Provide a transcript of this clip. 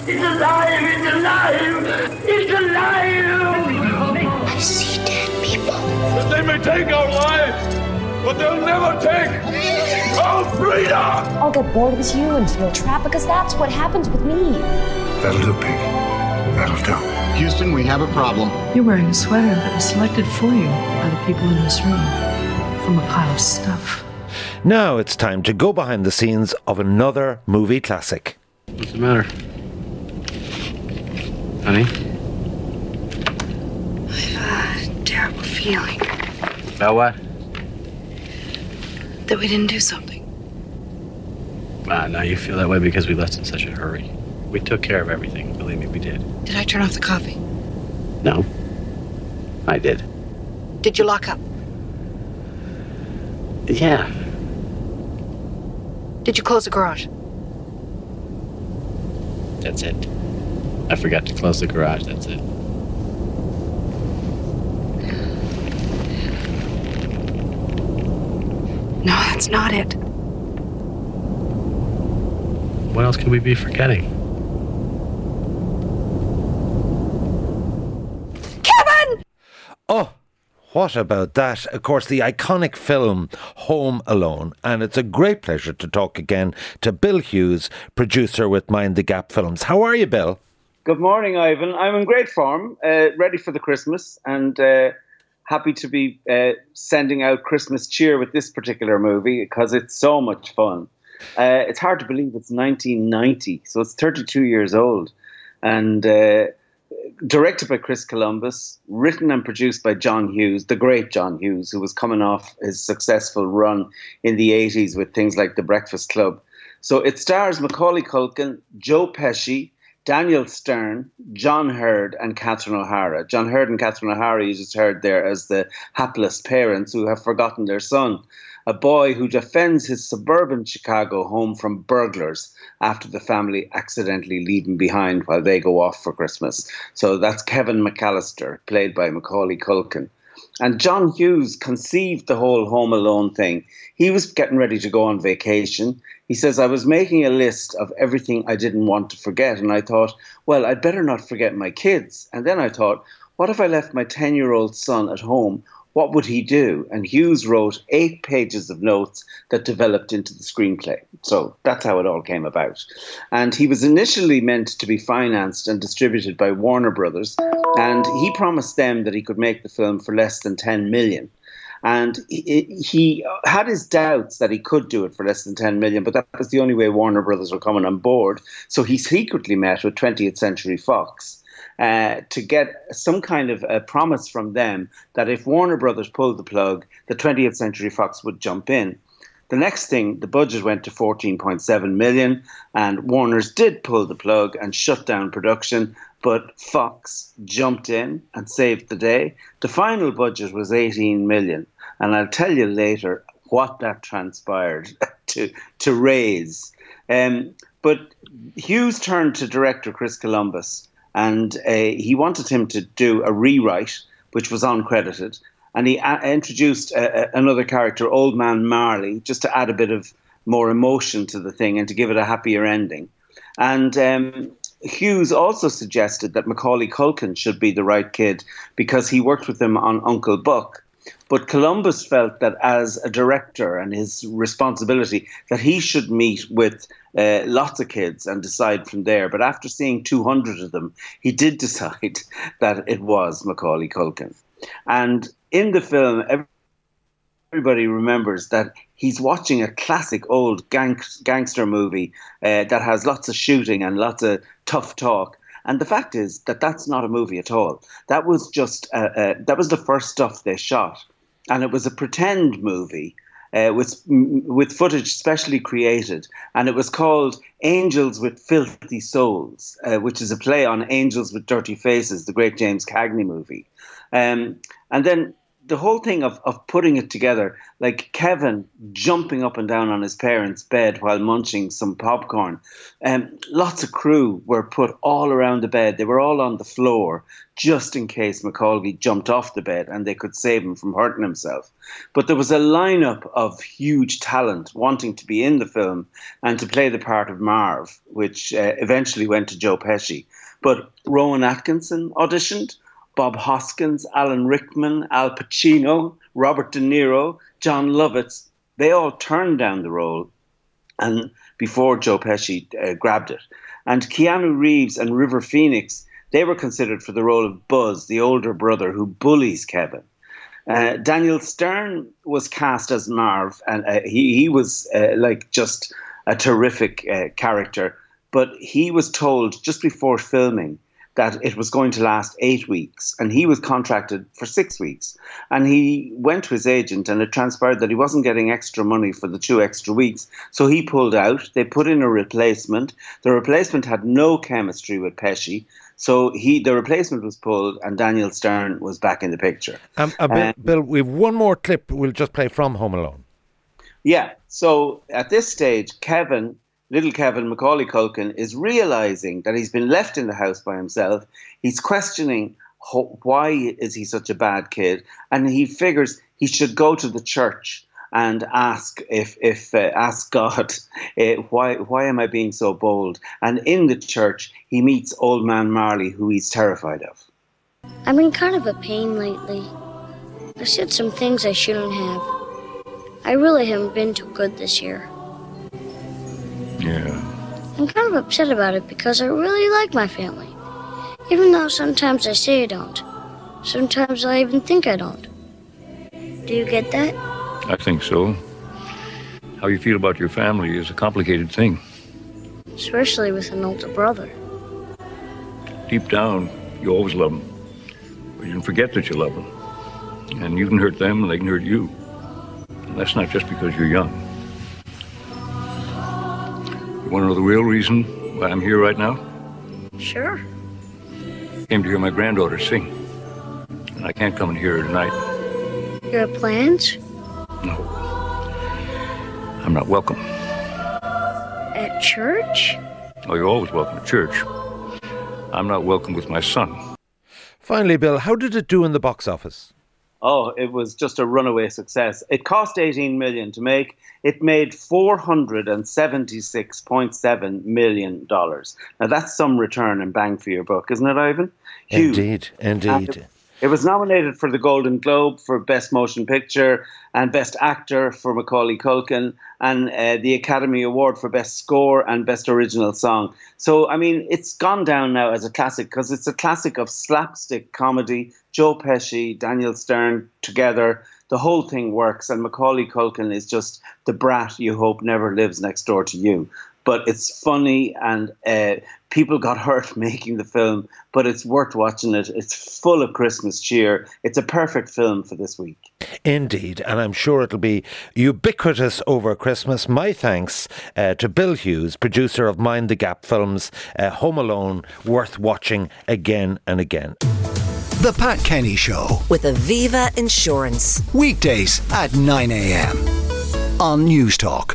It's alive! It's alive! It's alive! I see dead people. They may take our lives, but they'll never take our freedom! I'll get bored with you and feel trapped because that's what happens with me. That'll do, Pig. That'll do. Houston, we have a problem. You're wearing a sweater that was selected for you by the people in this room from a pile of stuff. Now it's time to go behind the scenes of another movie classic. What's the matter? Honey? I've a terrible feeling About what? that we didn't do something. Now you feel that way because we left in such a hurry. We took care of everything. Believe me, we did. Did I turn off the coffee? No. I did. Did you lock up? Yeah. Did you close the garage? That's it. I forgot to close the garage. That's it. No, that's not it. What else could we be forgetting? Kevin! Oh, what about that? Of course, the iconic film Home Alone. And it's a great pleasure to talk again to Bill Hughes, producer with Mind the Gap Films. How are you, Bill? Good morning, Ivan. I'm in great form, ready for the Christmas, and happy to be sending out Christmas cheer with this particular movie because it's so much fun. It's hard to believe it's 1990, so it's 32 years old. And directed by Chris Columbus, written and produced by John Hughes, the great John Hughes, who was coming off his successful run in the 80s with things like The Breakfast Club. So it stars Macaulay Culkin, Joe Pesci, Daniel Stern, John Hurd and Catherine O'Hara. John Hurd and Catherine O'Hara you just heard there as the hapless parents who have forgotten their son, a boy who defends his suburban Chicago home from burglars after the family accidentally leave him behind while they go off for Christmas. So that's Kevin McAllister, played by Macaulay Culkin. And John Hughes conceived the whole Home Alone thing. He was getting ready to go on vacation. He says, I was making a list of everything I didn't want to forget. And I thought, well, I'd better not forget my kids. And then I thought, what if I left my 10-year-old son at home? What would he do? And Hughes wrote 8 pages of notes that developed into the screenplay. So that's how it all came about. And he was initially meant to be financed and distributed by Warner Brothers. And he promised them that he could make the film for less than 10 million. And he had his doubts that he could do it for less than 10 million, but that was the only way Warner Brothers were coming on board. So he secretly met with 20th Century Fox to get some kind of a promise from them that if Warner Brothers pulled the plug, the 20th Century Fox would jump in. The next thing, the budget went to 14.7 million, and Warner's did pull the plug and shut down production, but Fox jumped in and saved the day. The final budget was 18 million, and I'll tell you later what that transpired to raise. But Hughes turned to director Chris Columbus, and he wanted him to do a rewrite, which was uncredited. And he introduced another character, Old Man Marley, just to add a bit of more emotion to the thing and to give it a happier ending. And Hughes also suggested that Macaulay Culkin should be the right kid because he worked with him on Uncle Buck. But Columbus felt that as a director and his responsibility, that he should meet with lots of kids and decide from there. But after seeing 200 of them, he did decide that it was Macaulay Culkin. And in the film, everybody remembers that he's watching a classic old gangster movie that has lots of shooting and lots of tough talk. And the fact is that that's not a movie at all. That was just that was the first stuff they shot, and it was a pretend movie with footage specially created, and it was called Angels with Filthy Souls, which is a play on Angels with Dirty Faces, the great James Cagney movie. And then the whole thing of putting it together, like Kevin jumping up and down on his parents' bed while munching some popcorn. Lots of crew were put all around the bed. They were all on the floor just in case McColgey jumped off the bed and they could save him from hurting himself. But there was a lineup of huge talent wanting to be in the film and to play the part of Marv, which eventually went to Joe Pesci. But Rowan Atkinson auditioned, Bob Hoskins, Alan Rickman, Al Pacino, Robert De Niro, John Lovitz, they all turned down the role and before Joe Pesci grabbed it. And Keanu Reeves and River Phoenix, they were considered for the role of Buzz, the older brother who bullies Kevin. Daniel Stern was cast as Marv, and he was just a terrific character. But he was told just before filming that it was going to last 8 weeks, and he was contracted for 6 weeks. And he went to his agent, and it transpired that he wasn't getting extra money for the 2 extra weeks. So he pulled out. They put in a replacement. The replacement had no chemistry with Pesci. So the replacement was pulled, and Daniel Stern was back in the picture. Bill, we have one more clip we'll just play from Home Alone. Yeah. So at this stage, little Kevin, Macaulay Culkin, is realising that he's been left in the house by himself. He's questioning why is he such a bad kid, and he figures he should go to the church and ask ask God, why am I being so bold? And in the church, he meets Old Man Marley, who he's terrified of. I'm in kind of a pain lately. I said some things I shouldn't have. I really haven't been too good this year. Yeah. I'm kind of upset about it because I really like my family. Even though sometimes I say I don't. Sometimes I even think I don't. Do you get that? I think so. How you feel about your family is a complicated thing. Especially with an older brother. Deep down, you always love them. But you can forget that you love them. And you can hurt them and they can hurt you. And that's not just because you're young. You want to know the real reason why I'm here right now? Sure. Came to hear my granddaughter sing. And I can't come and hear her tonight. You have plans? No. I'm not welcome. At church? Oh, you're always welcome at church. I'm not welcome with my son. Finally, Bill, how did it do in the box office? Oh, it was just a runaway success. It cost $18 million to make. It made $476.7 million. Now, that's some return and bang for your buck, isn't it, Ivan? Huge. Indeed. It was nominated for the Golden Globe for Best Motion Picture and Best Actor for Macaulay Culkin, and the Academy Award for Best Score and Best Original Song. So, I mean, it's gone down now as a classic because it's a classic of slapstick comedy. Joe Pesci, Daniel Stern together. The whole thing works, and Macaulay Culkin is just the brat you hope never lives next door to you. But it's funny, and people got hurt making the film, but it's worth watching it. It's full of Christmas cheer. It's a perfect film for this week. Indeed, and I'm sure it'll be ubiquitous over Christmas. My thanks to Bill Hughes, producer of Mind the Gap Films, Home Alone, worth watching again and again. The Pat Kenny Show with Aviva Insurance. Weekdays at 9 a.m. on News Talk.